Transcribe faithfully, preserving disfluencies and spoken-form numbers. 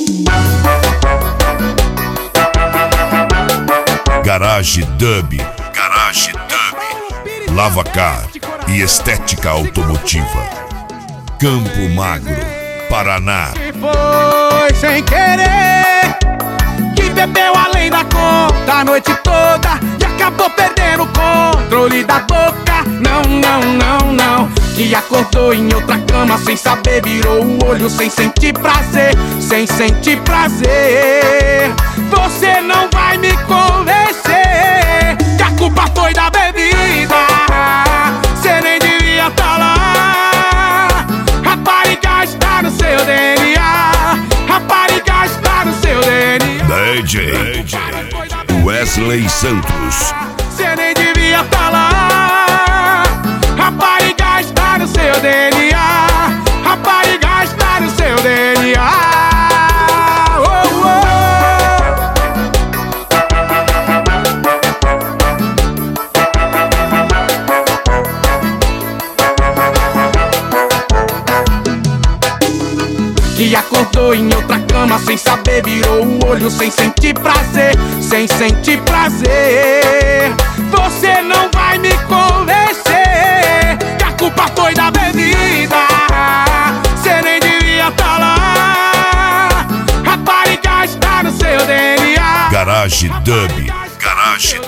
Garage Dub, Garage Dub, Lavacar e estética automotiva. Campo Magro, Paraná. Foi sem querer que bebeu além da conta a noite toda e acabou perdendo o controle da boca. Não, não, não, não. Que acordou em outra cama sem saber, virou o olho sem sentir prazer, sem sentir prazer. Você não vai me convencer que a culpa foi da bebida. Cê nem devia tá lá. Rapariga está no seu D N A. Rapariga está no seu D N A. D J Wesley Santos. Cê nem devia tá lá. Rapariga está no seu D N A. Rapariga está no seu D N A. Que acordou em outra cama sem saber, virou o olho sem sentir prazer, sem sentir prazer. Você não vai me convencer que a culpa foi da bebida. Cê nem devia tá lá. Rapariga está no seu D N A. Garage Dub, Garage